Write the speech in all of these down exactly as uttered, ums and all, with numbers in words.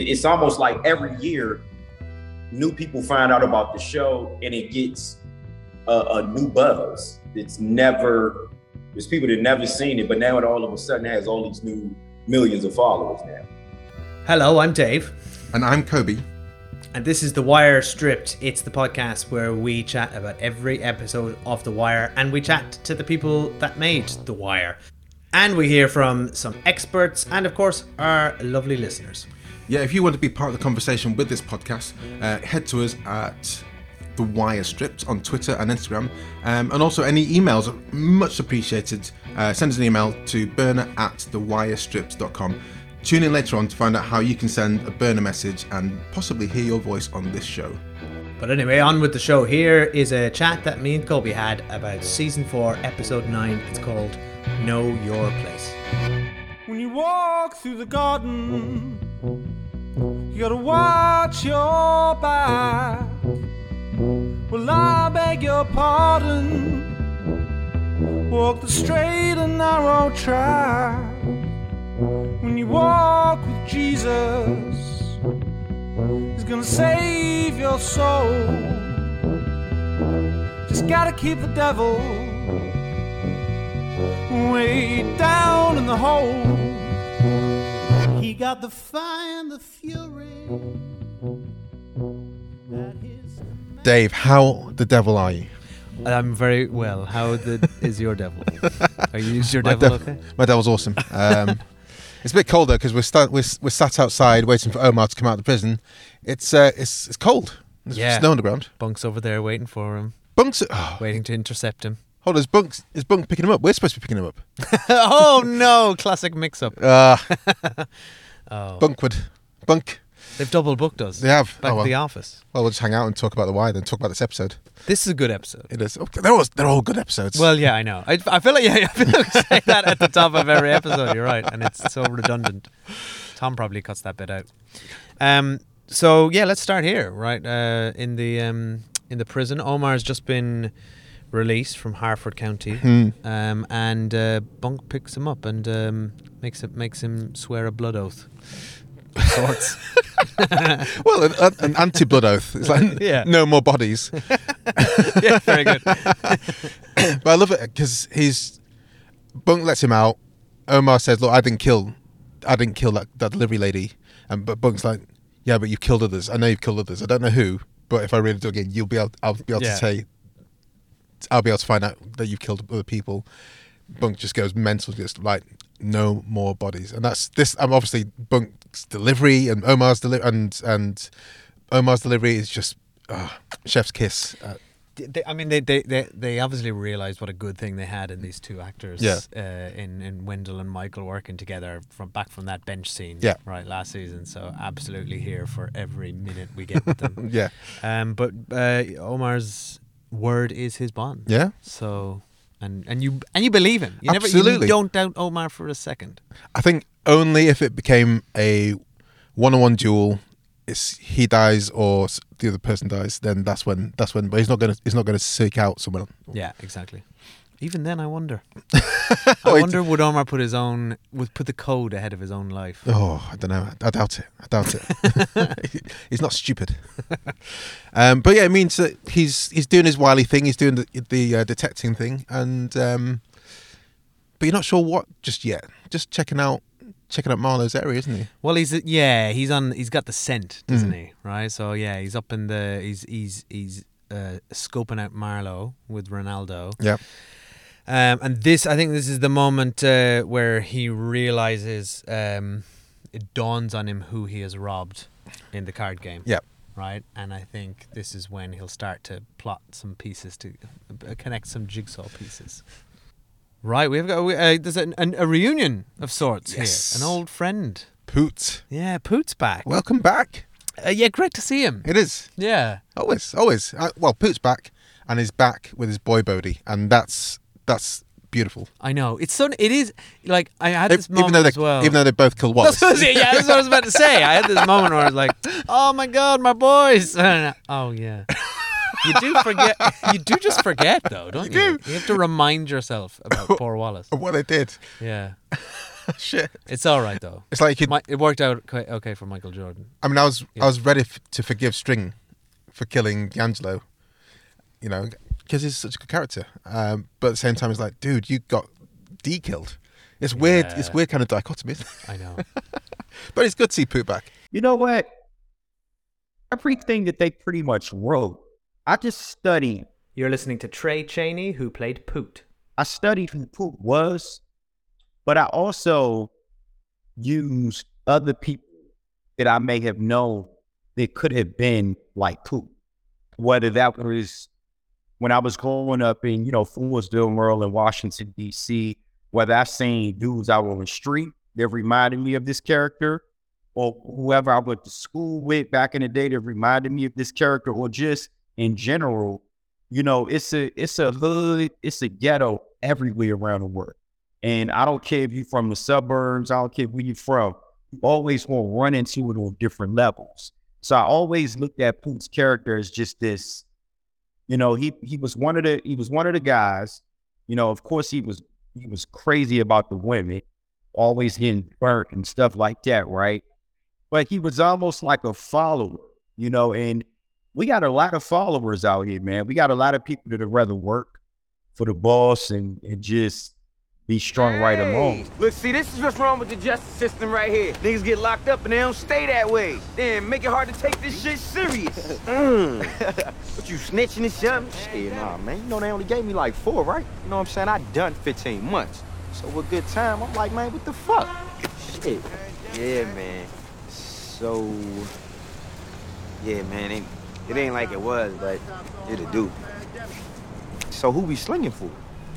It's almost like every year, new people find out about the show and it gets a, a new buzz. It's never, there's people that never seen it, but now it all of a sudden has all these new millions of followers now. Hello, I'm Dave. And I'm Kobe. And this is The Wire Stripped. It's the podcast where we chat about every episode of The Wire and we chat to the people that made The Wire. And we hear from some experts and, of course, our lovely listeners. Yeah, if you want to be part of the conversation with this podcast, uh, head to us at The Wire Stripped on Twitter and Instagram. Um, and also any emails are much appreciated. Uh, send us an email to burner at the wire stripped dot com. Tune in later on to find out how you can send a burner message and possibly hear your voice on this show. But anyway, on with the show. Here is a chat that me and Kobe had about season four, episode nine. It's called Know Your Place. When you walk through the garden, you gotta watch your back. Well, I beg your pardon. Walk the straight and narrow track. When you walk with Jesus, He's gonna save your soul. Just gotta keep the devil way down in the hole. He got the fire and the fury. Dave, how the devil are you? I'm very well. How the, is your devil? Are you is your my devil dev- okay? My devil's awesome. Um, it's a bit colder because we're, sta- we're we're sat outside waiting for Omar to come out of the prison. It's uh, it's it's cold. There's Yeah. snow on the ground. Bunk's over there waiting for him, Bunk's. Oh, waiting to intercept him. hold on, is Bunk is Bunk picking him up? We're supposed to be picking him up. Oh no! Classic mix-up. Uh, Oh, Bunkwood, Bunk. they've double booked us. They have. Back Oh, well. at the office. Well, we'll just hang out and talk about the wire, then talk about this episode. This is a good episode. It is. Okay, they're all they're all good episodes. Well, yeah, I know. I, I feel like yeah, I feel like we say that at the top of every episode. You're right, and it's so redundant. Tom probably cuts that bit out. Um. So yeah, let's start here. Right. Uh. In the um. In the prison, Omar's just been released from Harford County. Hmm. Um. And uh, Bunk picks him up and um makes it makes him swear a blood oath. Of sorts. Well, an, an anti-blood oath. It's like Yeah. no more bodies. Yeah. Very good. But I love it because he's Bunk lets him out. Omar says, "Look, I didn't kill, I didn't kill that, that delivery lady." And but Bunk's like, "Yeah, but you've killed others. I know you've killed others. I don't know who, but if I really dug in, you'll be able. I'll be able Yeah. to say. I'll be able to find out that you've killed other people." Bunk just goes mental, just like no more bodies, and that's this. I'm um, obviously Bunk's delivery and Omar's delivery and and Omar's delivery is just uh, chef's kiss. Uh, They, I mean, they, they, they, they obviously realised what a good thing they had in these two actors. Yeah. Uh, in in Wendell and Michael working together from back from that bench scene. Yeah. Right, last season. So absolutely here for every minute we get with them. yeah, Um. But uh, Omar's word is his bond. yeah. So and and you and you believe him. You Absolutely. Never, you don't doubt Omar for a second. I think only if it became a one-on-one duel, it's he dies or s- the other person dies, then that's when that's when. But he's not gonna he's not gonna seek out someone. Yeah. Exactly. Even then, I wonder. Oh, I it- wonder would Omar put his own would put the code ahead of his own life. Oh, I don't know. I doubt it. I doubt it. He's not stupid. um, but yeah, it means that he's he's doing his wily thing. He's doing the the uh, detecting thing, and um, but you're not sure what just yet. Just checking out checking out Marlowe's area, isn't he? Well, he's yeah, he's on. He's got the scent, doesn't Mm. he? Right. So yeah, he's up in the. He's he's he's uh, scoping out Marlowe with Ronaldo. Yeah. Um, and this, I think, this is the moment uh, where he realizes um, it dawns on him who he has robbed in the card game. Yeah. Right. And I think this is when he'll start to plot some pieces to uh, connect some jigsaw pieces. Right. We've got uh, there's an, an, a reunion of sorts Yes. here. An old friend. Poot, Yeah, Poot's back. welcome back. Uh, yeah, great to see him. It is. Yeah. Always, always. Uh, well, Poot's back, and he's back with his boy Bodhi, and that's that's beautiful. I know. It's so. It is like I had If- this even moment though they as well. even though they both killed Wallace. That's what I was- yeah, that's what I was about to say. I had this moment where I was like, "Oh my god, my boys!" Oh yeah. You do forget. You do just forget, though, don't you? You You, do. have to remind yourself about poor Wallace. Of what they did. Yeah. Shit. It's all right though. It's like you could, Mi- It worked out quite okay for Michael Jordan. I mean, I was Yeah. I was ready f- to forgive String for killing D'Angelo, you know, because he's such a good character. Um, but at the same time, it's like, dude, you got D killed. It's weird. Yeah. It's weird kind of dichotomy. Isn't it? I know. But it's good to see Poot back. You know what? Everything that they pretty much wrote, I just studied. You're listening to Trey Cheney, who played Poot. I studied who Poot was, but I also used other people that I may have known that could have been like Poot. Whether that was when I was growing up in, you know, Foolsville, Maryland, Washington, D C, whether I seen dudes out on the street that reminded me of this character, or whoever I went to school with back in the day that reminded me of this character, or just in general, you know, it's a it's a hood, it's a ghetto everywhere around the world. And I don't care if you're from the suburbs, I don't care where you're from, you always want to run into it on different levels. So I always looked at Poot's character as just this, you know, he he was one of the he was one of the guys, you know, of course he was he was crazy about the women, always getting burnt and stuff like that, right? But he was almost like a follower, you know, and we got a lot of followers out here, man. We got a lot of people that would rather work for the boss and, and just be strung right along. Look, see, this is what's wrong with the justice system right here. Niggas get locked up and they don't stay that way. Then make it hard to take this shit serious. mm. What, you snitching and something? Shit, nah, man. You know they only gave me like four, right? You know what I'm saying? I done fifteen months. So with good time, I'm like, man, what the fuck? Shit. Yeah, man. So, yeah, man, it, it ain't like it was, but it'll do. So who we slinging for?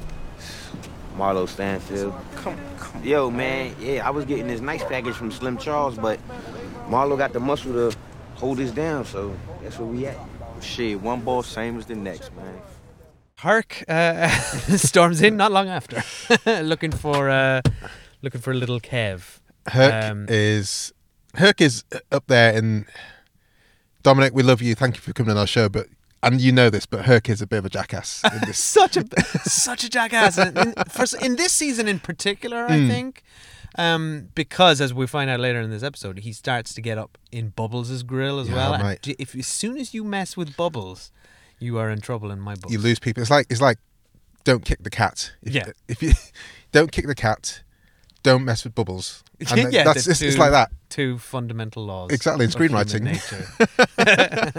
Marlo Stanfield. Come, come. Yo, man, yeah, I was getting this nice package from Slim Charles, but Marlo got the muscle to hold us down, so that's where we at. Shit, one ball same as the next, man. Herc uh, storms in not long after, looking for uh, looking for little Kev. Herc Um, is Herc is up there in. Dominic, we love you. Thank you for coming on our show, but and you know this, but Herc is a bit of a jackass. In this. such a such a jackass in, in, for, in this season in particular, I Mm. think, um, because as we find out later in this episode, he starts to get up in Bubbles' grill as Yeah, well. And mate. d- if as soon as you mess with Bubbles, you are in trouble in my book. You lose people. It's like it's like don't kick the cat. If, Yeah. If you don't kick the cat, don't mess with Bubbles. And Yeah, that's the it's, it's two- like that. Two fundamental laws. Exactly, in of human screenwriting. nature.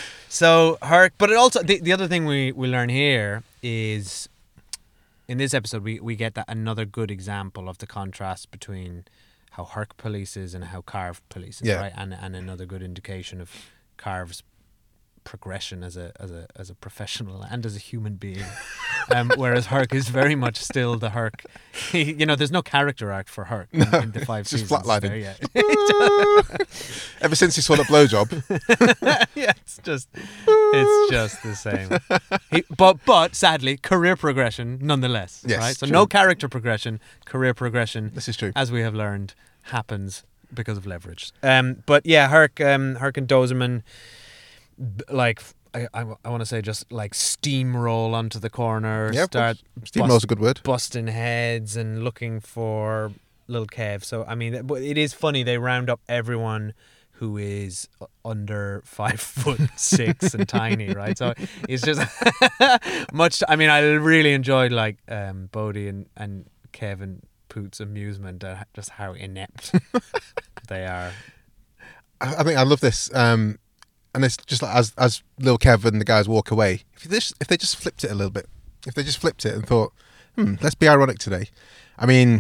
So Herc, but it also the, the other thing we, we learn here is in this episode we, we get that another good example of the contrast between how Herc polices and how Carve polices, Yeah. right? And and another good indication of Carve's progression as a as a as a professional and as a human being. Um, whereas Herc is very much still the Herc. He, you know, there's no character arc for Herc in, in the five it's just seasons. flatlining. there, yeah. Ever since he saw that blowjob, yeah, it's just it's just the same. He, but but sadly, career progression nonetheless. Yes, right. So true. no character progression, career progression. this is true. As we have learned, happens because of leverage. Um, but yeah, Herc, um, Herc and Dozerman, b- like I, I, I want to say, just like steamroll onto the corner, Yeah, of start Steamroll's a good word. busting heads and looking for little Kev. So I mean, it- it is funny. They round up everyone who is under five foot six and tiny, right? So it's just much. I mean, I really enjoyed like um, Bodhi and and Kevin Poot's amusement at just how inept they are. I, I think I love this. Um, and it's just like as as Lil Kev and the guys walk away. If they just, if they just flipped it a little bit, if they just flipped it and thought, hmm, let's be ironic today. I mean,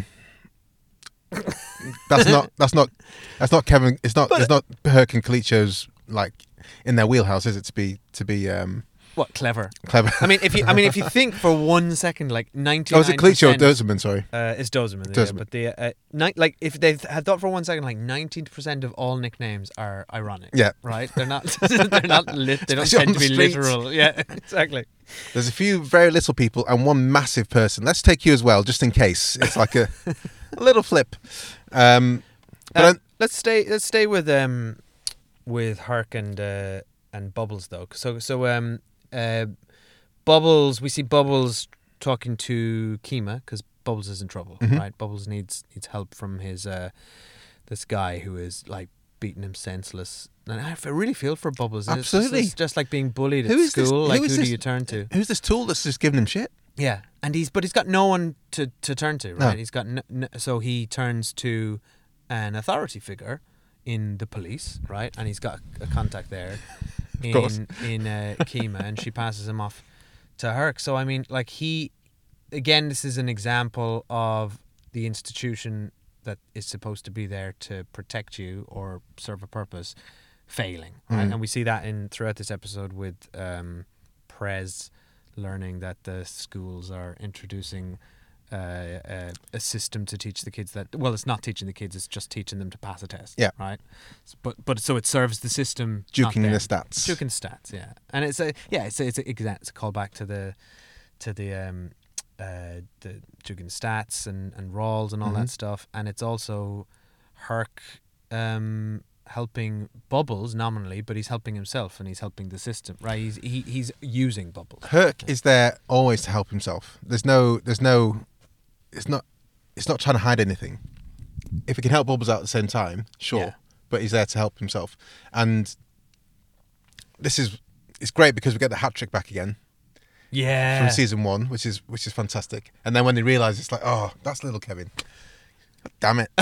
that's not that's not that's not Kevin. It's not it's not Herc and Kalicho's like in their wheelhouse, is it? To be to be um, What clever? clever. I mean, if you I mean if you think for one second, like ninety. oh, is it Kalicho or Dozerman? Sorry. Uh, it's Dozerman, yeah, Dozerman. but the uh, ni- like if they had thought for one second, like ninety percent of all nicknames are ironic. Yeah. right. They're not. They're not. Lit, they don't Especially tend on to the be streets. literal. Yeah, exactly. There's a few very little people and one massive person. Let's take you as well, just in case. It's like a, a little flip. Um, but Uh, I'm- let's stay. Let's stay with um, with Herc and uh, and Bubbles though. So so um, uh, Bubbles. We see Bubbles talking to Kima because Bubbles is in trouble, Mhm. right? Bubbles needs needs help from his uh, this guy who is like beating him senseless. And I f- really feel for Bubbles. It's just- Absolutely. it's just like being bullied at Who is this- school. who like is who this- do you turn to? Who's this tool that's just giving him shit? Yeah, and he's but he's got no one to, to turn to, right? No. He's got n- n- so he turns to an authority figure in the police, right? And he's got a contact there in course. in uh, Kima, and she passes him off to Herc. So I mean, like he, again, this is an example of the institution that is supposed to be there to protect you or serve a purpose failing, right? Mm. And we see that in throughout this episode with um, Prez learning that the schools are introducing uh, a, a system to teach the kids that, well, it's not teaching the kids, it's just teaching them to pass a test. Yeah. Right. S- But but so it serves the system. not Juking them. the stats. Juking stats. Yeah. And it's a yeah it's a, it's a, exa- it's a callback to the to the um uh the juking stats and and Rawls and all Mhm. that stuff, and it's also Herc um helping Bubbles nominally, but he's helping himself and he's helping the system, right? He's he, he's using Bubbles. Herc is there always to help himself. There's no, there's no, it's not, it's not trying to hide anything. If he can help Bubbles out at the same time, sure, Yeah. but he's there to help himself. And this is, it's great because we get the hat trick back again Yeah. from season one, which is which is fantastic. And then when they realise it's like, oh, that's little Kevin. Damn it.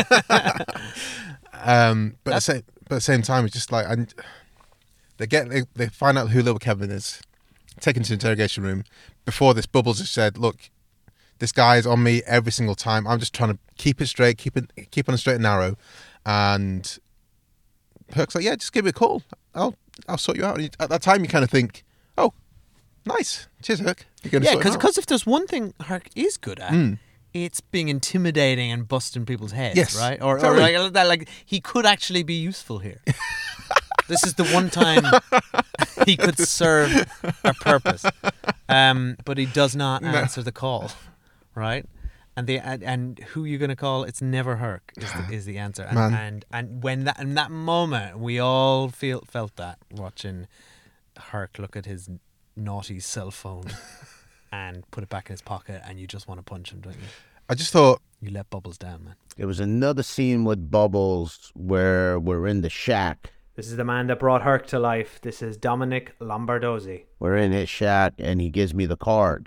um, but at the same, but at the same time, it's just like, and they get they, they find out who little Kevin is, taken to the interrogation room. Before this, Bubbles has said, "Look, this guy is on me every single time. I'm just trying to keep it straight, keep it keep on a straight and narrow." And Herc's like, "Yeah, just give me a call. I'll I'll sort you out." And you- at that time, you kind of think, "Oh, nice. Cheers, Herc. You're gonna Yeah, sort him out." because if there's one thing Herc is good at, Mm. it's being intimidating and busting people's heads, Yes, right? Or, or totally. like that, like he could actually be useful here. This is the one time he could serve a purpose, um, but he does not answer the call, right? And the and, and who you're gonna call? It's never Herc is the, is the answer. And, Man. and and when that in that moment, we all feel felt that watching Herc look at his naughty cell phone and put it back in his pocket, and you just want to punch him, don't you? I just thought, You let Bubbles down, man. There was another scene with Bubbles where we're in the shack. This is the man that brought Herc to life. This is Dominic Lombardozzi. We're in his shack, and he gives me the card.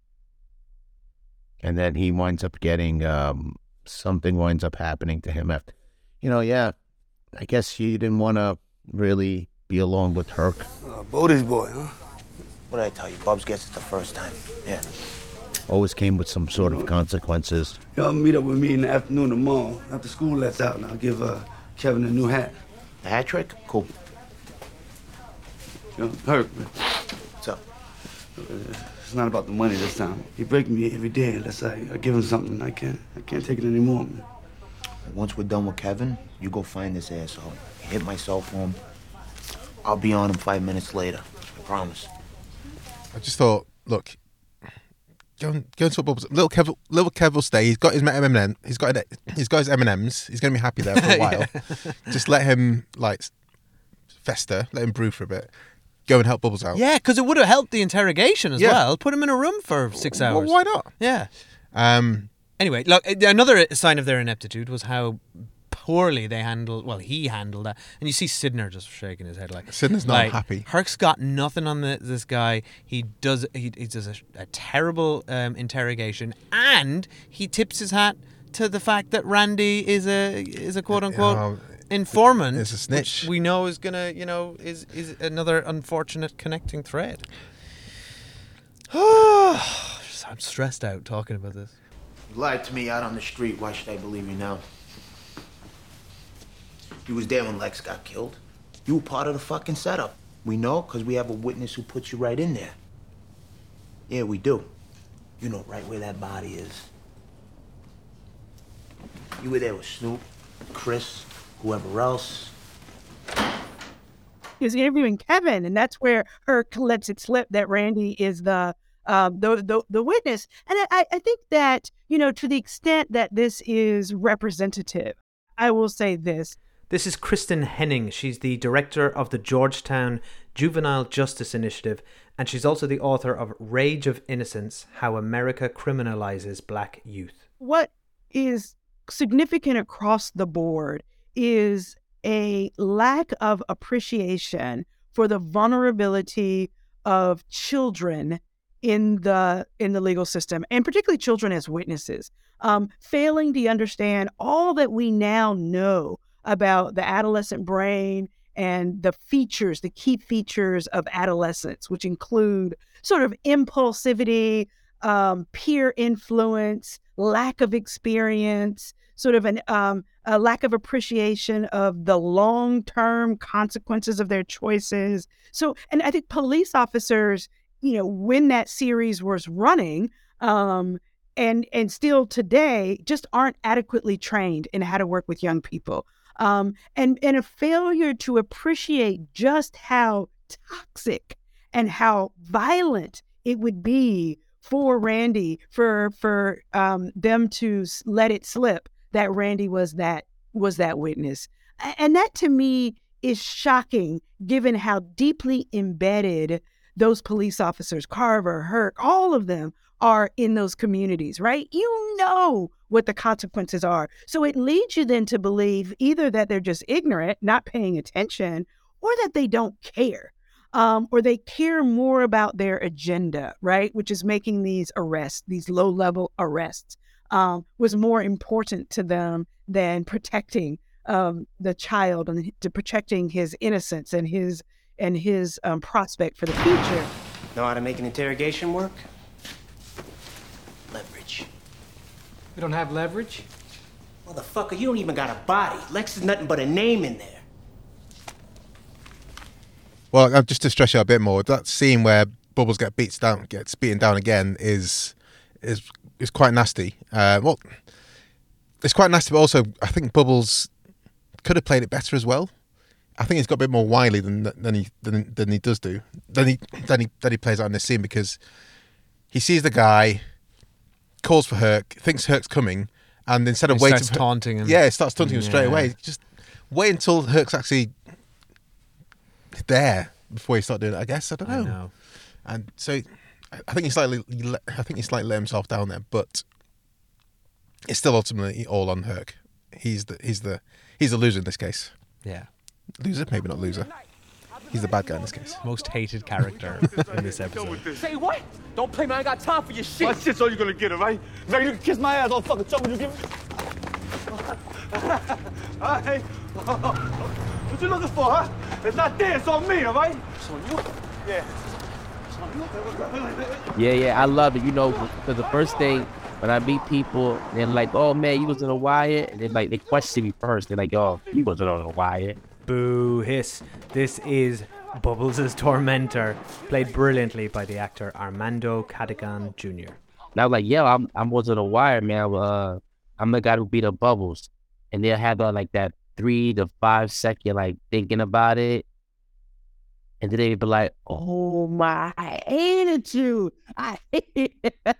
And then he winds up getting, um, something winds up happening to him after. You know, yeah, I guess he didn't want to really be alone with Herc. Uh, Bodie's boy, huh? What did I tell you? Bubs gets it the first time. Yeah. Always came with some sort of consequences. Y'all meet up with me in the afternoon tomorrow after school lets out, and I'll give uh, Kevin a new hat. The hat trick? Cool. You know, Herc, man. What's up? It's not about the money this time. He breaks me every day unless I, I give him something. I can't, I can't take it anymore, man. Once we're done with Kevin, you go find this asshole. Hit my cell phone. I'll be on him five minutes later. I promise. I just thought, look, go and go and sort Bubbles. Little Kev, little Kev will stay. He's got his M and M. He's got it. He's got his M and M's. He's gonna be happy there for a while. Just let him like fester. Let him brew for a bit. Go and help Bubbles out. Yeah, because it would have helped the interrogation as Yeah. well. Put him in a room for six Well, hours. why not? Yeah. Um, Anyway, look, another sign of their ineptitude was how poorly they handled, well, he handled that. And you see Sidner just shaking his head like... Sidner's not like, happy. Herc's got nothing on the, this guy. He does he, he does a, a terrible um, interrogation, and he tips his hat to the fact that Randy is a is a quote-unquote Oh, informant. is a snitch. Which we know is going to, you know, is, is another unfortunate connecting thread. I'm stressed out talking about this. You lied to me out on the street. Why should I believe you now? You was there when Lex got killed. You were part of the fucking setup. We know because we have a witness who put you right in there. Yeah, we do. You know right where that body is. You were there with Snoop, Chris, whoever else. He was interviewing Kevin, and that's where Herc lets it slip that Randy is the um, the, the the witness. And I, I think that, you know, to the extent that this is representative, I will say this. This is Kristen Henning. She's the director of the Georgetown Juvenile Justice Initiative, and she's also the author of Rage of Innocence: How America Criminalizes Black Youth. What is significant across the board is a lack of appreciation for the vulnerability of children in the in the legal system, and particularly children as witnesses, um, failing to understand all that we now know about the adolescent brain and the features, the key features of adolescence, which include sort of impulsivity, um, peer influence, lack of experience, sort of an um, a lack of appreciation of the long-term consequences of their choices. So, and I think police officers, you know, when that series was running, um, and and still today, just aren't adequately trained in how to work with young people. Um, and, and a failure to appreciate just how toxic and how violent it would be for Randy, for for um, them to let it slip that Randy was that was that witness. And that to me is shocking, given how deeply embedded those police officers, Carver, Herc, all of them are in those communities, right? You know what the consequences are. So it leads you then to believe either that they're just ignorant, not paying attention, or that they don't care, um, or they care more about their agenda, right? Which is making these arrests, these low-level arrests, um, was more important to them than protecting um, the child and to protecting his innocence and his and his um, prospect for the future. Know how to make an interrogation work? Leverage. We don't have leverage? Motherfucker, you don't even got a body. Lex is nothing but a name in there. Well, uh, just to stress you out a bit more, that scene where Bubbles get beats down, gets beaten down again is is is quite nasty. Uh, well, it's quite nasty, but also I think Bubbles could have played it better as well. I think he's got a bit more wily than than he than, than he does do. Than he than he than he plays out in this scene, because he sees the guy, calls for Herc, thinks Herc's coming, and instead of he waiting, starts for, taunting him. Yeah, he starts taunting him Yeah. straight away. Just wait until Herc's actually there before you start doing it. I guess I don't know. I know. And so I think he slightly, I think he slightly let himself down there, but it's still ultimately all on Herc. He's the he's the he's the loser in this case. Yeah. Loser, maybe not loser. He's the bad guy in this case. Most hated character in this episode. Say what? Don't play me. I ain't got time for your shit. My shit's all you're gonna get, all right? Now you can kiss my ass all fucking trouble you give me. All right. What you looking for, huh? It's not there. It's on me, all right? It's on you. Yeah. It's on you. Yeah, yeah, I love it. You know, because the first thing when I meet people, they're like, "Oh man, you was in a wire," and they're like, they question me first. They're like, "Oh, you wasn't on a wire." Boo hiss. This is Bubbles' tormentor, played brilliantly by the actor Armando Cadigan Junior And I was like, "Yo, I'm I'm wasn't a wire, man. Uh, I'm the guy who beat up Bubbles," and they'll have uh, like that three to five second like thinking about it, and then they'd be like, "Oh my, I hated you. I hated,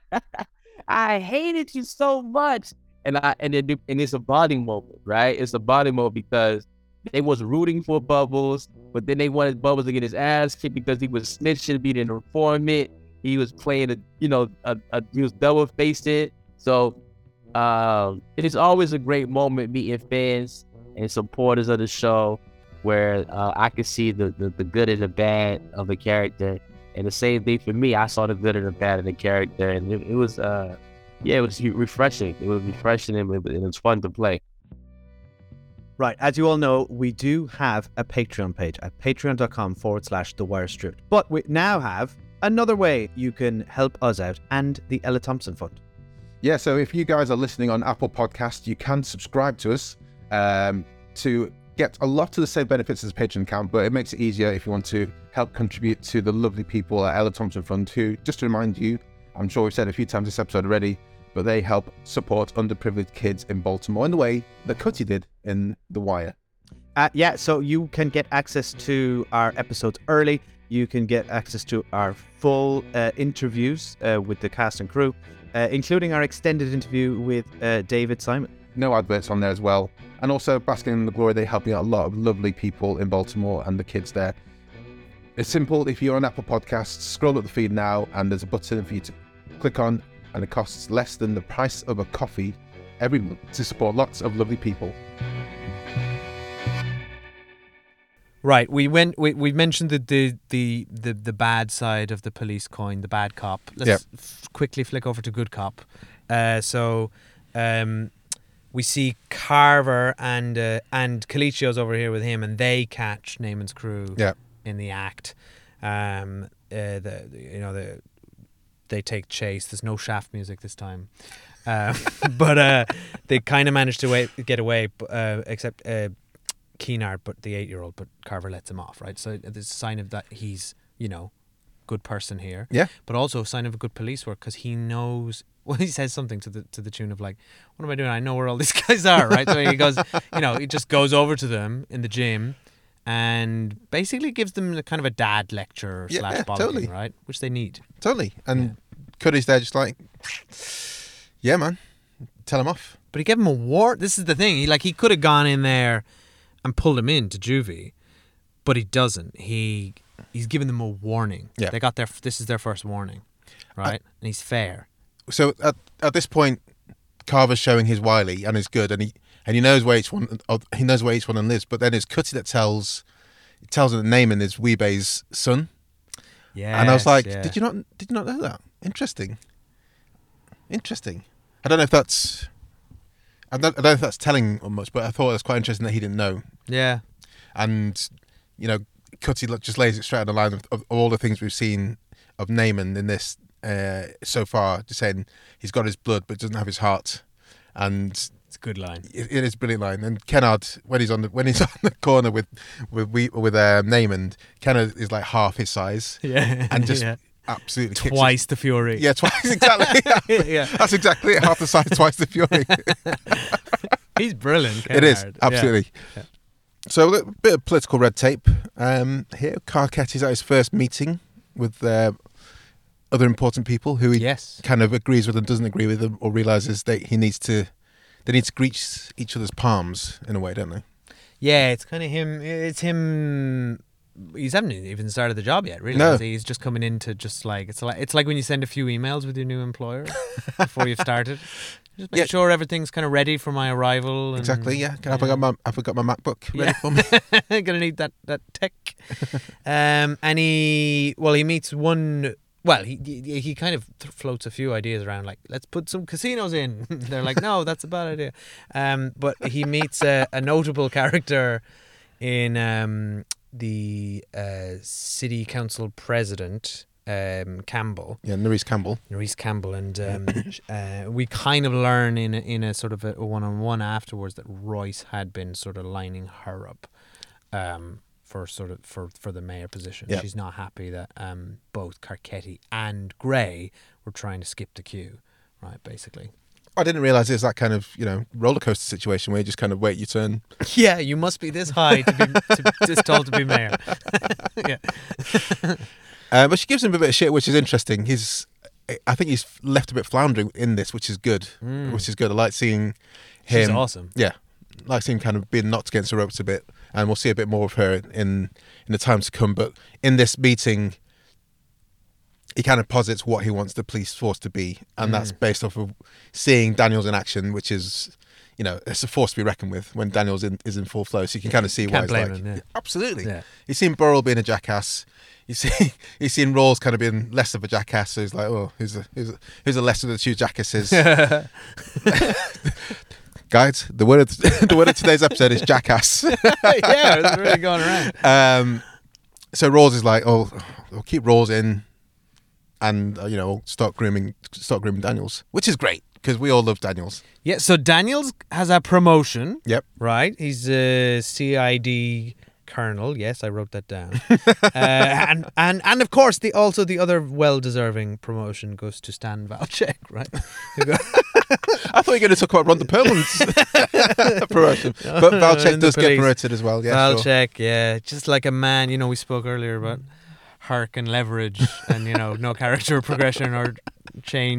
I hated you so much." And I and it and it's a bonding moment, right? It's a bonding moment because they was rooting for Bubbles, but then they wanted Bubbles to get his ass kicked because he was snitching, being an informant. He was playing a, you know, a, a he was double faced it. So um, it is always a great moment meeting fans and supporters of the show, where uh, I can see the, the the good and the bad of the character. And the same thing for me, I saw the good and the bad of the character, and it, it was uh, yeah, it was refreshing. It was refreshing and it, it was fun to play. Right, as you all know, we do have a Patreon page at patreon.com forward slash The Wire Stripped. But we now have another way you can help us out and the Ella Thompson Fund. Yeah, so if you guys are listening on Apple Podcasts, you can subscribe to us um, to get a lot of the same benefits as a Patreon account, but it makes it easier if you want to help contribute to the lovely people at Ella Thompson Fund, who, just to remind you, I'm sure we've said a few times this episode already, but they help support underprivileged kids in Baltimore in the way that Cutty did in The Wire. Uh, yeah, so you can get access to our episodes early. You can get access to our full uh, interviews uh, with the cast and crew, uh, including our extended interview with uh, David Simon. no adverts on there as well. And also, basking in the glory, they're helping out a lot of lovely people in Baltimore and the kids there. It's simple. If you're on Apple Podcasts, scroll up the feed now, and there's a button for you to click on, and it costs less than the price of a coffee every month to support lots of lovely people. Right, we went. We, we mentioned the, the the the the bad side of the police coin, the bad cop. Let's Yep. f- quickly flick over to good cop. Uh, so, um, we see Carver and uh, and Colicchio's over here with him, and they catch Naaman's crew Yep. in the act. Um, uh, the, the you know the they take chase. There's no Shaft music this time, uh, but uh, they kind of manage to wa- get away. b- Uh, except. Uh, Keenard, but the eight-year-old, but Carver lets him off, right? So there's a sign of that he's, you know, good person here. Yeah. But also a sign of a good police work because he knows. Well, he says something to the to the tune of like, "What am I doing? I know where all these guys are," right? So he goes, you know, he just goes over to them in the gym and basically gives them a kind of a dad lecture Yeah, slash yeah, bollocking, totally. right? Which they need. Totally. And Cuddy's there just like, yeah, man, tell him off. But he gave him a war. This is the thing. He like he could have gone in there and pulled him into juvie, but he doesn't. He he's giving them a warning. Yeah. They got their. This is their first warning, right? and he's fair. So at at this point, Carver's showing his wily and is good, and he and he knows where each one of, he knows where each one of them lives. But then it's Cutty that tells tells him the name and is Weebay's son. Yeah. And I was like, yeah. did you not did you not know that? Interesting. Interesting. I don't know if that's. I don't, I don't know if that's telling or much, but I thought it was quite interesting that he didn't know. Yeah. And, you know, Cutty just lays it straight on the line of, of all the things we've seen of Naaman in this uh, so far, just saying he's got his blood but doesn't have his heart. And it's a good line. It, it is a brilliant line. And Kennard, when he's on the when he's on the corner with with we, with uh, Naaman, Kennard is like half his size. Yeah. And just Yeah. absolutely kicks Twice his- the fury. Yeah, twice exactly. Yeah. That's exactly it. Half the size, twice the fury. He's brilliant. It is, Kennard. Yeah. absolutely. Yeah. So a bit of political red tape um, here. Carcetti is at his first meeting with uh, other important people who he Yes. kind of agrees with and doesn't agree with them, or realizes that he needs to, they need to grease each other's palms in a way, don't they? Yeah, it's kind of him. It's him. He's haven't even started the job yet, really. No. has he? He's just coming in to just like it's like it's like when you send a few emails with your new employer before you've started. Just make Yeah. sure everything's kind of ready for my arrival. And, Exactly. Yeah. Have I got my Have I got my MacBook ready for me? Gonna need that that tech. um, and he well, he meets one. Well, he he, he kind of th- floats a few ideas around, like let's put some casinos in. They're like, no, that's a bad idea. Um, but he meets a, a notable character in um the uh, city council president. Um, Campbell, Yeah, Nerys Campbell. Nerys Campbell, and um, uh, we kind of learn in a, in a sort of a one-on-one afterwards that Royce had been sort of lining her up um, for sort of for, for the mayor position. Yeah. She's not happy that um, both Carcetti and Gray were trying to skip the queue, right? Basically, I didn't realise it was that kind of, you know, roller coaster situation where you just kind of wait your turn. yeah, you must be this high to be to, this tall to be mayor. yeah. Uh, but she gives him a bit of shit, which is interesting. He's, I think he's left a bit floundering in this, which is good. Mm. Which is good. I like seeing him. She's awesome. Yeah, I like seeing him kind of being knocked against the ropes a bit, and we'll see a bit more of her in in the time to come. But in this meeting, he kind of posits what he wants the police force to be, and Mm. that's based off of seeing Daniels in action, which is, you know, it's a force to be reckoned with when Daniels in, is in full flow. So you can kind of see Can't why he's blame like, him, yeah. absolutely. Yeah. He's seen Burrell being a jackass. You see, he's seen Rawls kind of being less of a jackass. So he's like, oh, who's a who's a, who's a lesser of the two jackasses? Guys, the word of, the word of today's episode is jackass. yeah, it's really going around. Um, so Rawls is like, oh, we'll keep Rawls in, and uh, you know, start grooming, start grooming Daniels, which is great because we all love Daniels. Yeah, so Daniels has a promotion. Yep. Right? He's a C I D colonel. Yes, I wrote that down. uh, and, and and of course, the also the other well-deserving promotion goes to Stan Valchek, right? I thought you were going to talk about Rhonda Perlman's promotion, but Valchek In the does get police. promoted as well. Yeah, sure. Valchek, yeah, just like a man. You know, we spoke earlier about Herc and leverage, and you know, no character progression or change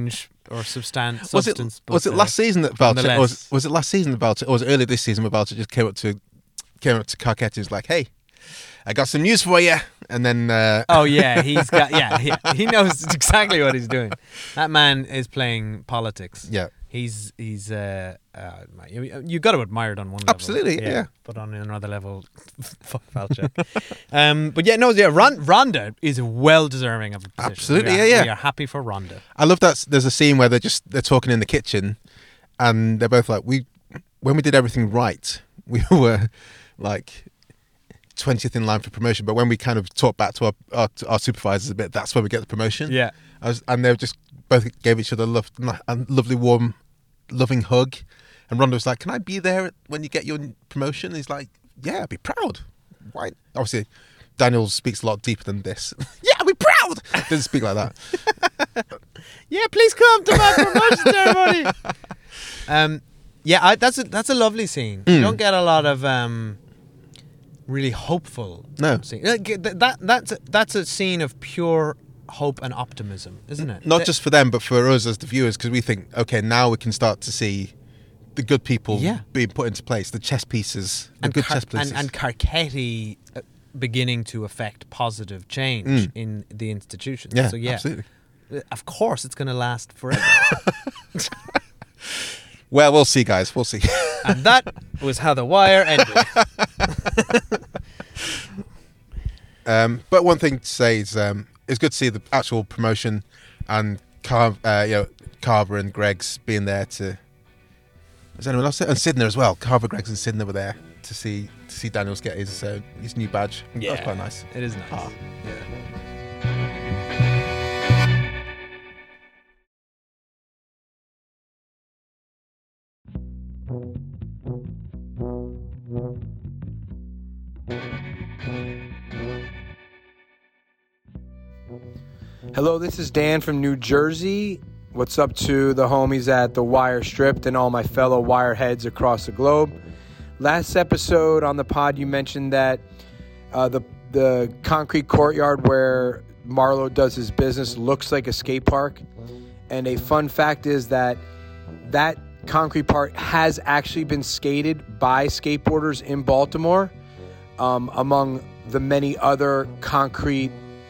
or substan- Was it substance. was but, it last uh, season that Valtteri? Or nonetheless. was, was it last season that Valtteri? Or was it earlier this season where Valtteri just came up to came up to Carcetti and was like, "Hey, I got some news for you," and then uh, Oh yeah, he's got yeah he, he knows exactly what he's doing. That man is playing politics. Yeah. He's he's uh, uh you, you got to admire it on one level. Absolutely, yeah. But on another level, fuck Valtteri. um, but yeah, no, yeah, Ron, Ronda is well deserving of a position. Absolutely, we are, yeah, yeah. We are happy for Ronda. I love that. There's a scene where they're just they're talking in the kitchen, and they're both like, "We when we did everything right, we were like twentieth in line for promotion, but when we kind of talk back to our our, to our supervisors a bit, that's when we get the promotion." Yeah. I was, and they just both gave each other a, love, a lovely, warm, loving hug. And Ronda was like, "Can I be there when you get your promotion?" And he's like, "Yeah, I'd be proud." Why? Obviously, Daniel speaks a lot deeper than this. Yeah, I'd be proud. Doesn't speak like that. Yeah, please come to my promotion ceremony. Um, yeah, I, that's a that's a lovely scene. You Mm. don't get a lot of um, really hopeful. No. scene. Uh, g- th- that that's a, that's a scene of pure hope and optimism, isn't it? Not Th- just for them, but for us as the viewers, because we think, okay, now we can start to see the good people Yeah. being put into place, the chess pieces, the and good Car- chess pieces. and, and Carcetti uh, beginning to affect positive change Mm. in the institution. Yeah, so, yeah, absolutely. Uh, Of course, it's going to last forever. Well, we'll see, guys. We'll see. And that was how The Wire ended. Um, but one thing to say is um, it's good to see the actual promotion and Car- uh, you know, Carver and Greggs being there to. Is anyone else there? And Sidner as well. Carver, Greggs, and Sidner were there to see to see Daniels get his uh, his new badge. That was quite nice. It is nice. Ah. Hello, this is Dan from New Jersey. What's up to the homies at The Wire Stripped and all my fellow wireheads across the globe? Last episode on the pod, you mentioned that uh, the the concrete courtyard where Marlo does his business looks like a skate park. And a fun fact is that that concrete part has actually been skated by skateboarders in Baltimore, um, among the many other concrete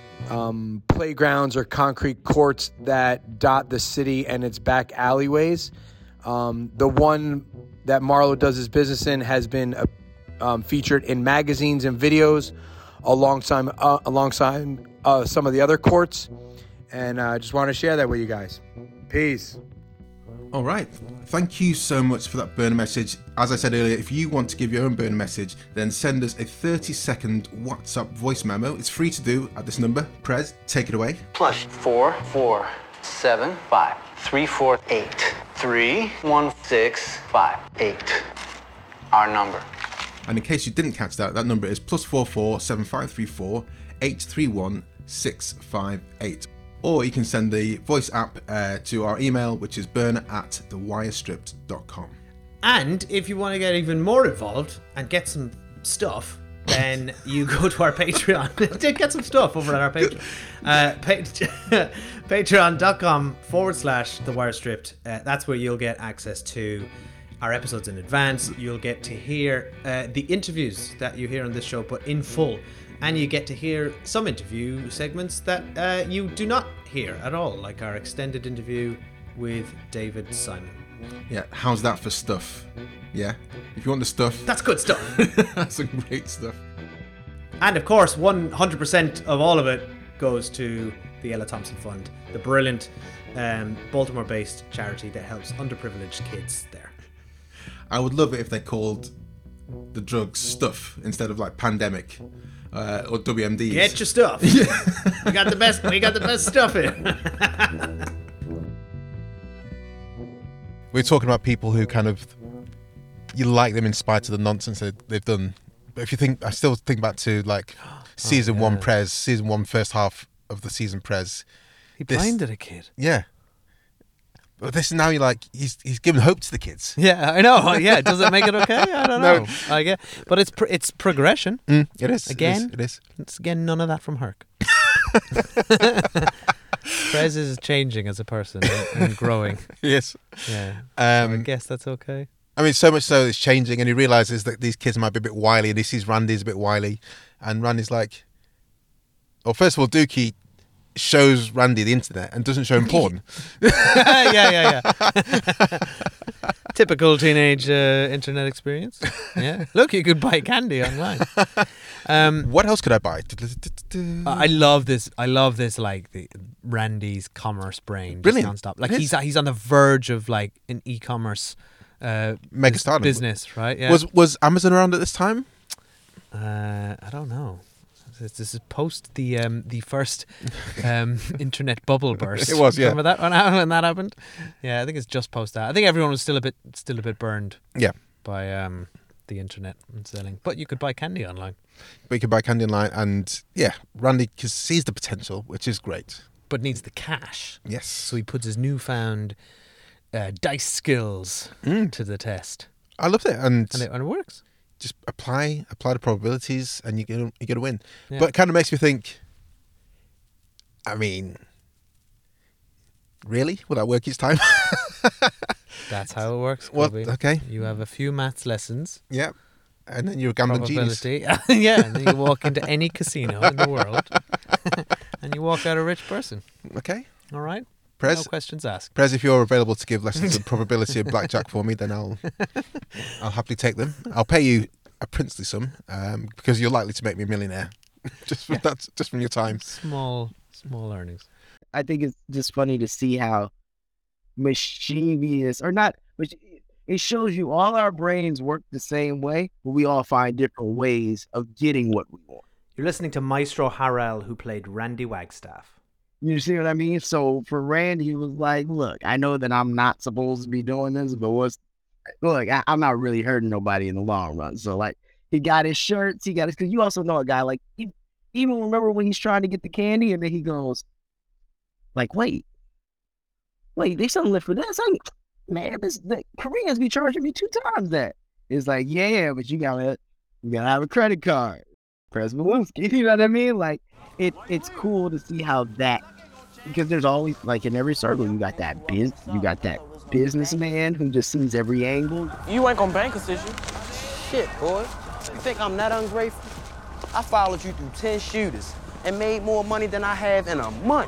um, playgrounds or concrete courts that dot the city and its back alleyways. Um, the one that Marlo does his business in has been uh, um, featured in magazines and videos alongside uh, alongside uh, some of the other courts. And I uh, just want to share that with you guys. Peace. All right. Thank you so much for that burner message. As I said earlier, if you want to give your own burner message, then send us a thirty second WhatsApp voice memo. It's free to do at this number. Prez, take it away. Plus four, four, seven, five, three, four, eight, three, one, six, five, eight. Our number. And in case you didn't catch that, that number is plus four four seven five three four eight three one six five eight. Or you can send the voice app uh, to our email, which is burner at the wire stripped dot com. And if you want to get even more involved and get some stuff, then you go to our Patreon. Get some stuff over at our Patreon. Uh, pa- Patreon.com forward slash The Wire Stripped. Uh, that's where you'll get access to our episodes in advance. You'll get to hear uh, the interviews that you hear on this show, but in full. And you get to hear some interview segments that uh, you do not hear at all, like our extended interview with David Simon. Yeah, how's that for stuff? Yeah, if you want the stuff, That's good stuff. that's some great stuff. And of course, one hundred percent of all of it goes to the Ella Thompson Fund, the brilliant um, Baltimore-based charity that helps underprivileged kids there. I would love it if they called the drugs stuff instead of like pandemic uh, or W M Ds. Get your stuff. we got the best. We got the best stuff here. We're talking about people who kind of you like them in spite of the nonsense that they've done. But if you think, I still think back to like season Oh, yeah. one Prez, season one first half of the season Prez. He This- blinded a kid. Yeah. But this now you're like he's he's giving hope to the kids. Yeah, I know. Yeah, does it make it okay? I don't No. know. I get, but it's pro- it's progression. Mm, it is. It is, Again, it is. It's again none of that from Herc. Prez is changing as a person and, and growing. Yes. Yeah. Um, So I guess that's okay. I mean, so much so it's changing, and he realizes that these kids might be a bit wily, and he sees Randy's a bit wily, and Randy's like, well, first of all, Dookie shows Randy the internet and doesn't show him porn. yeah, yeah, yeah. Typical teenage uh, internet experience. Yeah. Look, you could buy candy online. Um, what else could I buy? I love this. I love this. Like the Randy's commerce brain, just Brilliant. nonstop. Like It he's is. he's on the verge of like an e-commerce uh, Mega bus- stardom. business, right? Yeah. Was was Amazon around at this time? Uh, I don't know. This, this is post the um, the first um, internet bubble burst. It was, yeah. Remember that when, when that happened? Yeah, I think it's just post that. I think everyone was still a bit still a bit burned. Yeah. By um, the internet and selling, but you could buy candy online. But you could buy candy online, and yeah, Randy sees the potential, which is great. But needs the cash. Yes. So he puts his newfound uh, dice skills Mm. to the test. I loved it, and And it, and it works. Just apply apply the probabilities, and you get you get a win. Yeah. But it kind of makes me think. I mean, really, will that work each time? That's how it works. Well, Kobe. okay. You have a few maths lessons. Yeah. And then you're a gambling genius. Probability. Yeah, and then you walk into any casino in the world and you walk out a rich person. Okay. All right. Prez, no questions asked. Prez, if you're available to give lessons on probability of blackjack for me, then I'll I'll happily take them. I'll pay you a princely sum um, because you're likely to make me a millionaire. just from Yeah. that's just from your time. Small, small earnings. I think it's just funny to see how mischievous, or not, but it shows you all our brains work the same way, but we all find different ways of getting what we want. You're listening to Maestro Harrell, who played Randy Wagstaff. You see what I mean? So for Randy, he was like, look, I know that I'm not supposed to be doing this, but what's, look, I, I'm not really hurting nobody in the long run. So like, he got his shirts, he got his, because you also know a guy like, he, even remember when he's trying to get the candy and then he goes, like, wait, wait, they selling it for this? I'm, man, this, the Koreans be charging me two times that. It's like, yeah, but you gotta, you gotta have a credit card. Press Lewinsky, you know what I mean? Like, it, it's cool to see how that, because there's always, like, in every circle, you got that biz, you got that businessman who just sees every angle. You ain't gonna bank us, is you? Shit, boy. You think I'm that ungrateful? I followed you through ten shooters and made more money than I have in a month.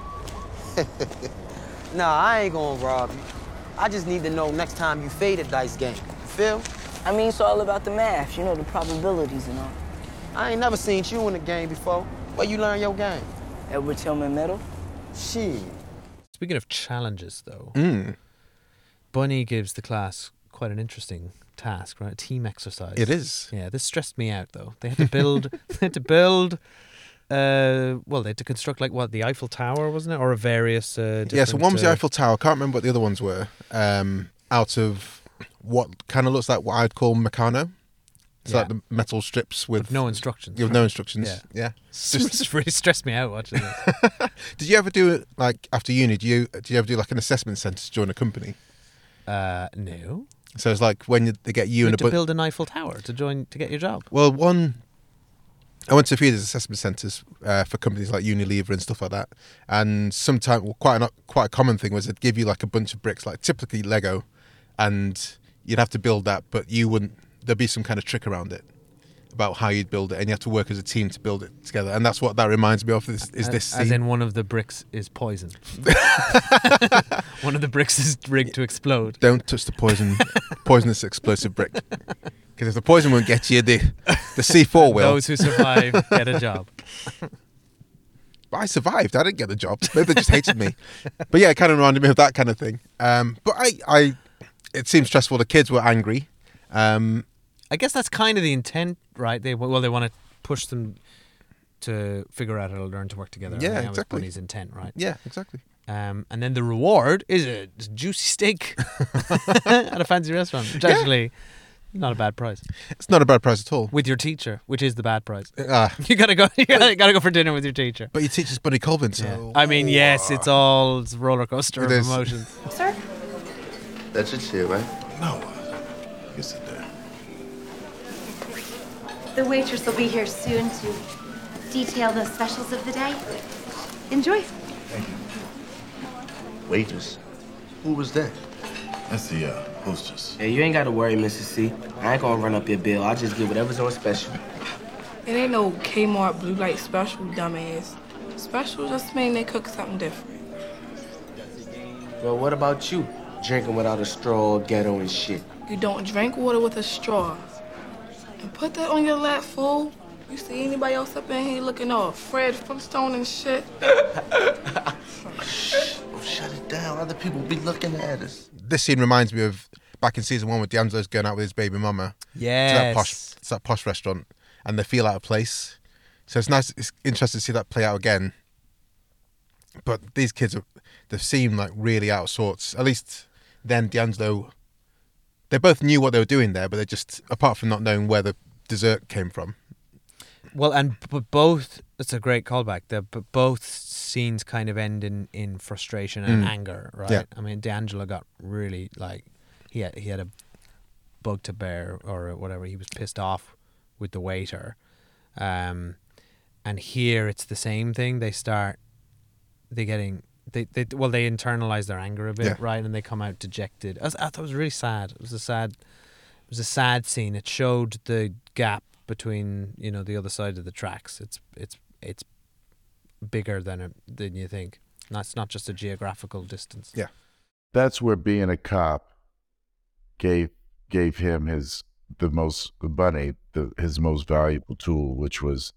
Nah, I ain't gonna rob you. I just need to know next time you fade a dice game. You feel? I mean, it's all about the math, you know, the probabilities and all. I ain't never seen you in a game before. Where you learn your game? Edward Tillman Middle. Shit. Speaking of challenges, though, Mm. Bunny gives the class quite an interesting task, right? A team exercise. It is. Yeah, this stressed me out, though. They had to build, they had to build, uh, well, they had to construct, like, what, the Eiffel Tower, wasn't it? Or a various, uh, Yeah, so one was the uh, Eiffel Tower. I can't remember what the other ones were. Um, out of what kind of looks like what I'd call Meccano. It's Yeah. like the metal strips with, With no instructions. With no instructions. Yeah. Yeah. Just really stressed me out watching this. Did you ever do it like after uni? Do you did you ever do like an assessment centre to join a company? Uh, no. So it's like when you, they get you, You in had a to bu- build an Eiffel Tower to join to get your job. Well, one, I went to a few of these assessment centres uh, for companies like Unilever and stuff like that. And sometimes, well, quite a, quite a common thing was they'd give you like a bunch of bricks, like typically Lego, and you'd have to build that, but you wouldn't. There'd be some kind of trick around it about how you'd build it, and you have to work as a team to build it together. And that's what that reminds me of. Is, is as, this as scene. in one of the bricks is poison. One of the bricks is rigged to explode. Don't touch the poison, poisonous explosive brick. Because if the poison won't get you, the the C four will. Those who survive get a job. But I survived. I didn't get the job. Maybe they just hated me. But yeah, it kind of reminded me of that kind of thing. Um, but I, I, it seemed stressful. The kids were angry. Um, I guess that's kind of the intent, right? They well, they want to push them to figure out how to learn to work together. Yeah, I think that was exactly. Bunny's intent, right? Yeah, exactly. Um, and then the reward is a juicy steak at a fancy restaurant, which Yeah. actually not a bad price. It's not a bad price at all. With your teacher, which is the bad price. Ah. You gotta go. You gotta, gotta go for dinner with your teacher. But your teacher's Bunny Colvin, so Yeah. I mean, yes, it's all it's a roller coaster It of is. emotions. Sir? That's it, here, right? No. You sit there. The waitress will be here soon to detail the specials of the day. Enjoy. Waitress? Who was that? That's the uh, hostess. Hey, you ain't got to worry, Missus C. I ain't gonna run up your bill. I'll just get whatever's on special. It ain't no Kmart Blue Light Special, dumbass. Special just mean they cook something different. Well, what about you? Drinking without a straw, ghetto and shit. You don't drink water with a straw. And put that on your lap, fool. You see anybody else up in here looking all Fred Flintstone and shit? Shh. Oh, shut it down. Other people be looking at us. This scene reminds me of back in season one when D'Angelo's going out with his baby mama. Yes. To that posh, to that posh restaurant, and they feel out of place. So it's nice. It's interesting to see that play out again. But these kids, are, they seem like really out of sorts. At least then D'Angelo, they both knew what they were doing there, but they just, apart from not knowing where the dessert came from. Well, and but both, it's a great callback. The but both scenes kind of end in, in frustration and Mm. anger, right? Yeah. I mean, D'Angelo got really like he had he had a bug to bear or whatever. He was pissed off with the waiter, um, and here it's the same thing. They start they getting they, they well they internalize their anger a bit, Yeah. right? And they come out dejected. I, was, I thought it was really sad. It was a sad it was a sad scene. It showed the gap between, you know, the other side of the tracks. It's it's it's bigger than it, than you think. That's not just a geographical distance. Yeah. That's where being a cop gave gave him his the most Bunny the his most valuable tool, which was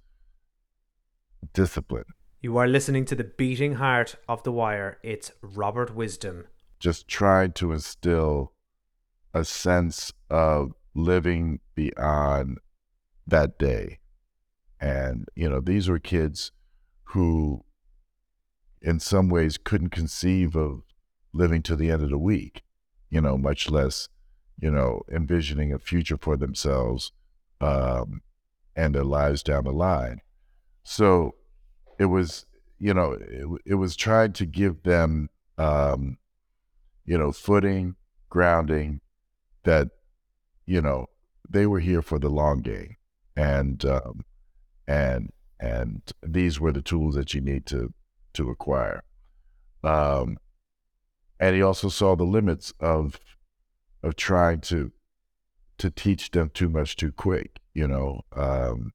discipline. You are listening to the beating heart of The Wire. It's Robert Wisdom. Just trying to instill a sense of living beyond that day. And, you know, these were kids who in some ways couldn't conceive of living to the end of the week, you know, much less, you know, envisioning a future for themselves um, and their lives down the line. So it was, you know, it, it was trying to give them, um, you know, footing, grounding, that, you know, they were here for the long game. And um, and and these were the tools that you need to to acquire. Um, and he also saw the limits of of trying to to teach them too much too quick. You know, um,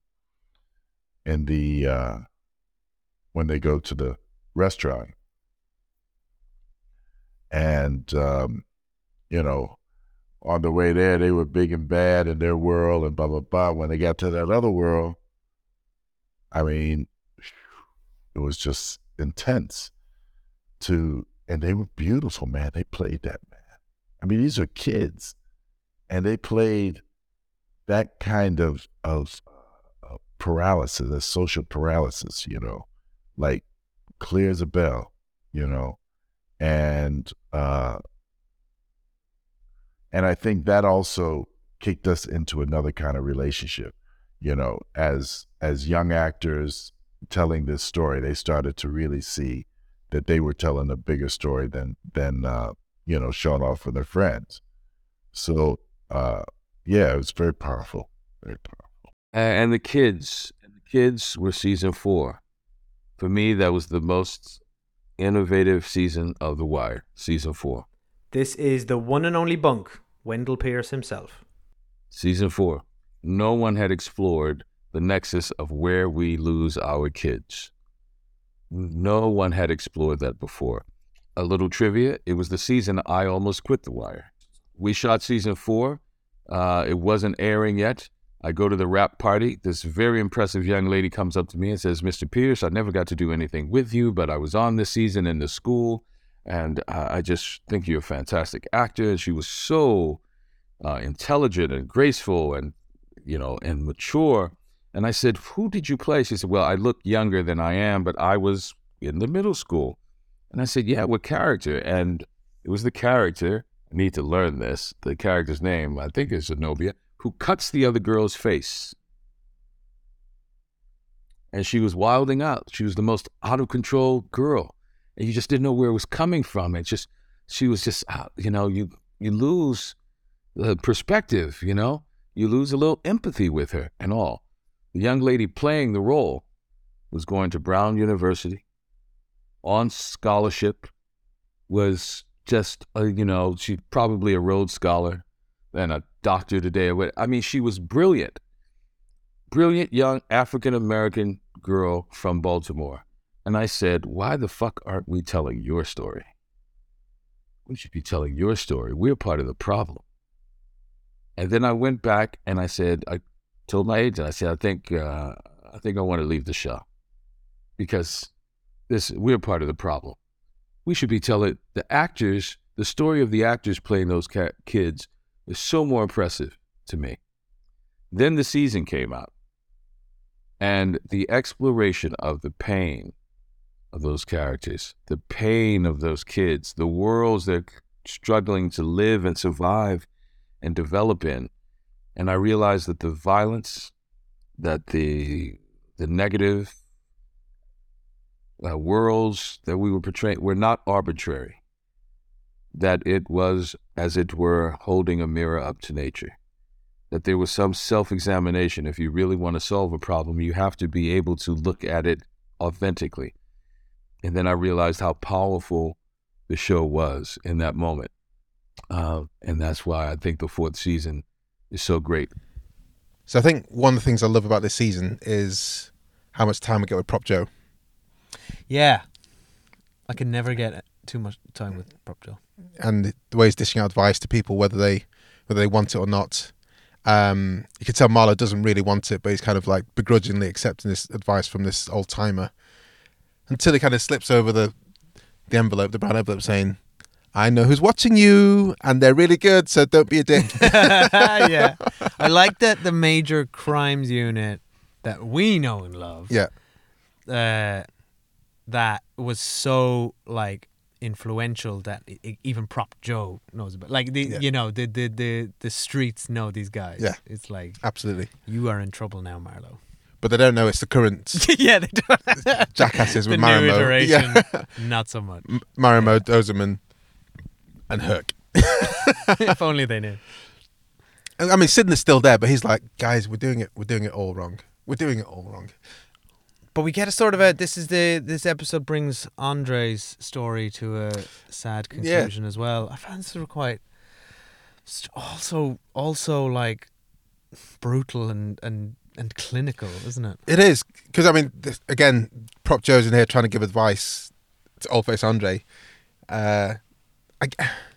in the uh, when they go to the restaurant, and um, you know. On the way there, they were big and bad in their world and blah, blah, blah. When they got to that other world, I mean, it was just intense to, and they were beautiful, man. They played that, man. I mean, these are kids, and they played that kind of, of uh, paralysis, a social paralysis, you know, like clear as a bell, you know, and, uh, And I think that also kicked us into another kind of relationship, you know, as as young actors telling this story, they started to really see that they were telling a bigger story than, than uh, you know, showing off with their friends. So, uh, yeah, it was very powerful, very powerful. And the kids, the kids were season four. For me, that was the most innovative season of The Wire, season four. This is the one and only Bunk, Wendell Pierce himself. Season four. No one had explored the nexus of where we lose our kids. No one had explored that before. A little trivia, it was the season I almost quit The Wire. We shot season four. Uh, it wasn't airing yet. I go to the wrap party. This very impressive young lady comes up to me and says, Mister Pierce, I never got to do anything with you, but I was on this season in the school. And uh, I just think you're a fantastic actor. And she was so uh, intelligent and graceful and, you know, and mature. And I said, who did you play? She said, well, I look younger than I am, but I was in the middle school. And I said, yeah, what character? And it was the character, I need to learn this, the character's name, I think is Zenobia, who cuts the other girl's face. And she was wilding out. She was the most out of control girl. And you just didn't know where it was coming from. It's just, she was just, you know, you you lose the perspective, you know? You lose a little empathy with her and all. The young lady playing the role was going to Brown University on scholarship was just, a, you know, she probably a Rhodes Scholar and a doctor today. I mean, she was brilliant. Brilliant young African-American girl from Baltimore. And I said, why the fuck aren't we telling your story? We should be telling your story. We're part of the problem. And then I went back and I said, I told my agent, I said, I think, uh, I think I want to leave the show because this we're part of the problem. We should be telling the actors, the story of the actors playing those ca- kids is so more impressive to me. Then the season came out and the exploration of the pain of those characters, the pain of those kids, the worlds they're struggling to live and survive and develop in. And I realized that the violence, that the the negative uh, worlds that we were portraying were not arbitrary, that it was, as it were, holding a mirror up to nature, that there was some self-examination. If you really want to solve a problem, you have to be able to look at it authentically. And then I realized how powerful the show was in that moment. Uh, and that's why I think the fourth season is so great. So I think one of the things I love about this season is how much time we get with Prop Joe. Yeah. I can never get too much time with Prop Joe. And the way he's dishing out advice to people, whether they whether they want it or not. Um, you can tell Marlo doesn't really want it, but he's kind of like begrudgingly accepting this advice from this old timer until he kind of slips over the the envelope, the brown envelope, saying, I know who's watching you, and they're really good, so don't be a dick. Yeah. I like that the major crimes unit that we know and love, yeah, uh, that was so, like, influential that it, even Prop Joe knows about. Like, the Yeah. you know, the, the, the, the streets know these guys. Yeah. It's like, absolutely. You are in trouble now, Marlo. But they don't know it's the current yeah, they don't. jackasses with the Marimo. new iteration, Yeah. not so much. M- Marimo, Dozeman, and Herc. If only they knew. I mean, Sidney's still there, but he's like, guys, we're doing it. We're doing it all wrong. We're doing it all wrong. But we get a sort of a. This is the. This episode brings Andre's story to a sad conclusion as well. I found this sort of quite. Also, also like brutal and and and clinical, isn't it? It is, because I mean, this, again, Prop Joe's in here trying to give advice to Oldface Andre. Uh, I,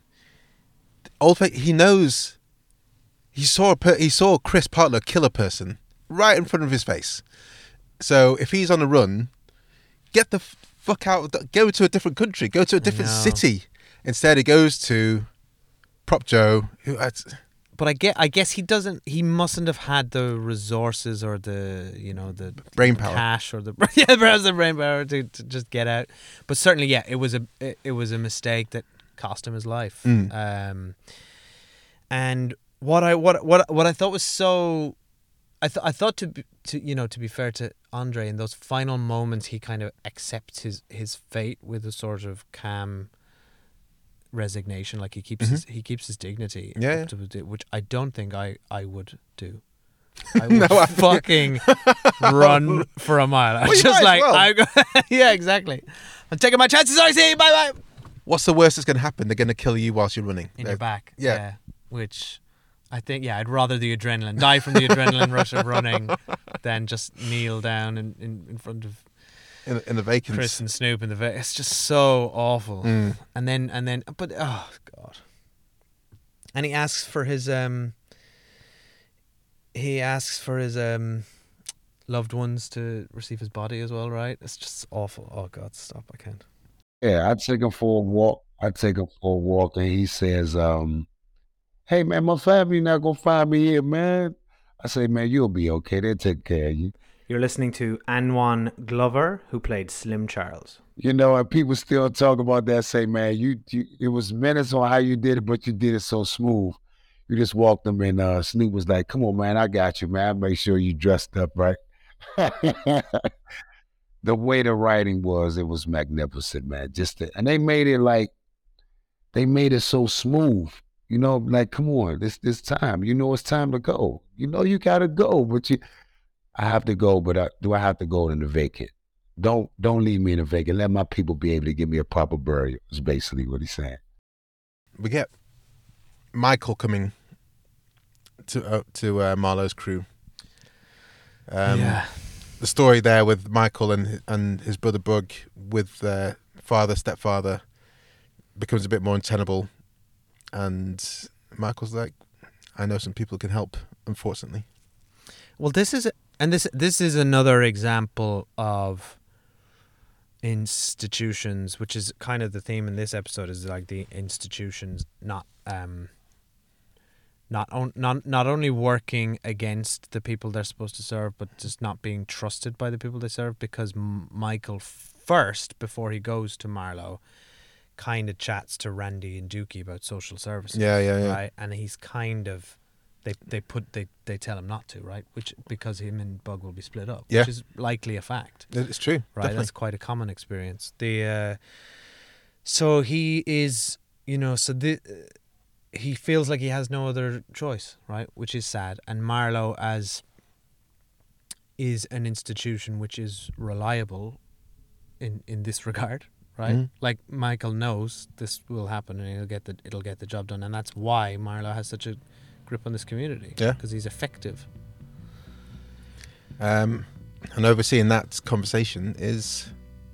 Oldface, he knows. He saw a per, he saw Chris Partlow kill a person right in front of his face. So if he's on a run, get the fuck out. Of the, go to a different country. Go to a different city. Instead, he goes to Prop Joe, who. Uh, But I get, I guess he doesn't. He mustn't have had the resources or the, you know, the brain power, cash or the yeah, perhaps the brain power to, to just get out. But certainly, yeah, it was a it, it was a mistake that cost him his life. Mm. Um, and what I what what what I thought was so, I thought I thought to be, to you know to be fair to Andre, in those final moments, he kind of accepts his his fate with a sort of calm resignation. Like he keeps Mm-hmm. his, he keeps his dignity, yeah, up to the- which I don't think I, I would do. I would No, I- fucking run for a mile. I'm Well, you just might like, as well. I go, yeah, exactly. I'm taking my chances. I see. Bye bye. What's the worst that's going to happen? They're going to kill you whilst you're running. In They're- your back. Yeah. yeah. Which I think, yeah, I'd rather the adrenaline die from the adrenaline rush of running than just kneel down in, in, in front of In, in the vacants. Chris and Snoop in the va- it's just so awful. Mm. And then and then but oh god. And he asks for his um he asks for his um loved ones to receive his body as well, right? It's just awful. Oh god, stop, I can't. Yeah, I take him for a walk. I take him for a walk and he says, um, hey man, my family not gonna find me here, man. I say, man, you'll be okay. They'll take care of you. You're listening to Anwan Glover, who played Slim Charles. You know, and people still talk about that, say, man, you, you it was minutes on how you did it, but you did it so smooth. You just walked them and uh, Snoop was like, come on, man, I got you, man. Make sure you dressed up, right? The way the writing was, it was magnificent, man. Just the, and they made it like, they made it so smooth. You know, like, come on, this this time. You know it's time to go. You know you got to go, but you... I have to go, but I, do I have to go in the vacant? don't don't leave me in a vacant. Let my people be able to give me a proper burial. Is basically what he's saying. We get Michael coming to uh, to uh, Marlowe's crew. Um, Yeah. The story there with Michael and and his brother Bug with uh, father stepfather becomes a bit more untenable, and Michael's like, I know some people can help. Unfortunately. Well, this is and this this is another example of institutions, which is kind of the theme in this episode, is like the institutions not um not on, not not only working against the people they're supposed to serve, but just not being trusted by the people they serve, because M- Michael first, before he goes to Marlowe, kind of chats to Randy and Dookie about social services. Yeah, yeah, yeah. Right, and he's kind of they they put they they tell him not to, right, which because him and Bug will be split up, Yeah. which is likely a fact. It's true, right? definitely. That's quite a common experience. The uh, so he is, you know, so the. Uh, he feels like he has no other choice, right? Which is sad. And Marlowe as is an institution which is reliable in, in this regard, right? Mhm. Like Michael knows this will happen and he'll get the it'll get the job done, and that's why Marlowe has such a grip on this community. Yeah. Because he's effective. Um, and overseeing that conversation is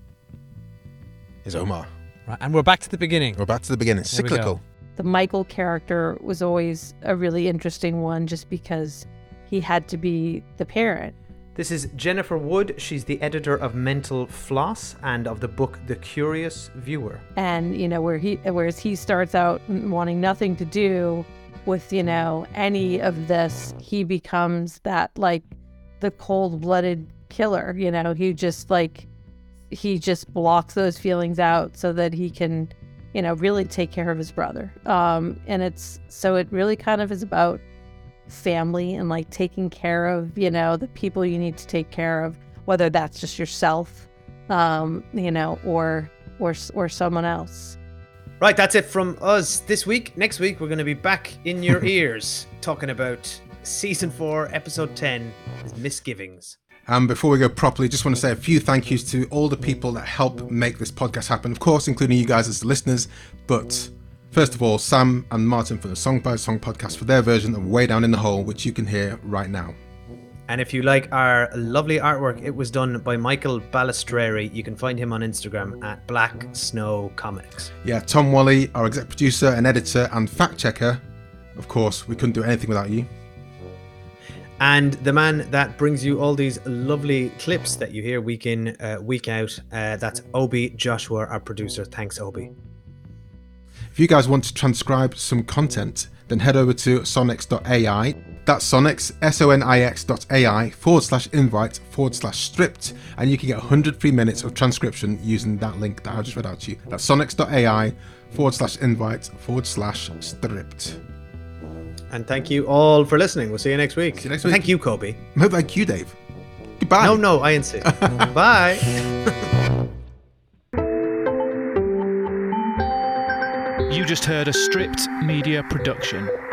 is Omar. Right. And we're back to the beginning. We're back to the beginning. There we go. Cyclical. The Michael character was always a really interesting one just because he had to be the parent. This is Jennifer Wood. She's the editor of Mental Floss and of the book The Curious Viewer. And, you know, where he, whereas he starts out wanting nothing to do with, you know, any of this, he becomes that, like, the cold-blooded killer, you know, he just, like, he just blocks those feelings out so that he can, you know, really take care of his brother. Um, and it's, so it really kind of is about family and like taking care of, you know, the people you need to take care of, whether that's just yourself, um, you know, or, or, or someone else. Right, that's it from us this week. Next week, we're going to be back in your ears talking about season four, episode ten, Misgivings. Um, before we go properly, just want to say a few thank yous to all the people that help make this podcast happen. Of course, including you guys as the listeners. But first of all, Sam and Martin for the Song by Song podcast for their version of Way Down in the Hole, which you can hear right now. And if you like our lovely artwork, it was done by Michael Balistreri. You can find him on Instagram at Black Snow Comics. Yeah, Tom Wally, our exec producer and editor and fact checker. Of course, we couldn't do anything without you. And the man that brings you all these lovely clips that you hear week in, uh, week out, uh, that's Obi Joshua, our producer. Thanks, Obi. If you guys want to transcribe some content, then head over to sonix dot A I. That's Sonix, S O N I X dot A I forward slash invite forward slash stripped. And you can get one hundred free minutes of transcription using that link that I just read out to you. That's sonix dot A I forward slash invite forward slash stripped. And thank you all for listening. We'll see you next week. See you next And week. Thank you, Kobe. No, thank you, Dave. Goodbye. No, no, I insist. Bye. You just heard a Stripped Media production.